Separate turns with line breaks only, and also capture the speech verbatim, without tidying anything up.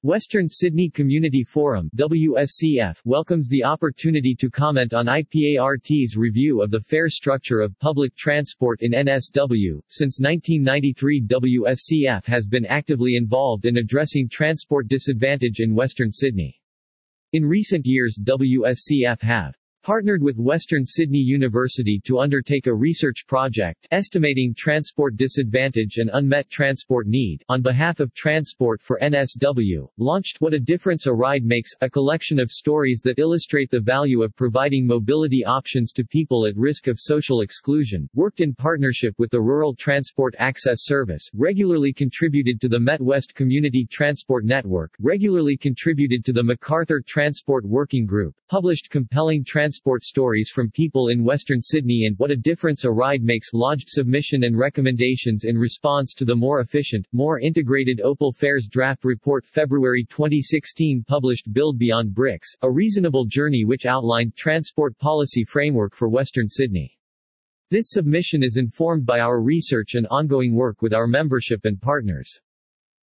Western Sydney Community Forum W S C F welcomes the opportunity to comment on I P A R T's review of the fare structure of public transport in N S W. Since nineteen ninety-three, W S C F has been actively involved in addressing transport disadvantage in Western Sydney. In recent years, W S C F have partnered with Western Sydney University to undertake a research project estimating transport disadvantage and unmet transport need on behalf of Transport for N S W, launched What a Difference a Ride Makes, a collection of stories that illustrate the value of providing mobility options to people at risk of social exclusion, worked in partnership with the Rural Transport Access Service, regularly contributed to the Met West Community Transport Network, regularly contributed to the MacArthur Transport Working Group, published compelling transport Transport stories from people in Western Sydney and What a Difference a Ride Makes, lodged submission and recommendations in response to the More Efficient, More Integrated Opal Fares Draft Report. February twenty sixteen published Build Beyond Bricks, a Reasonable Journey, which outlined transport policy framework for Western Sydney. This submission is informed by our research and ongoing work with our membership and partners.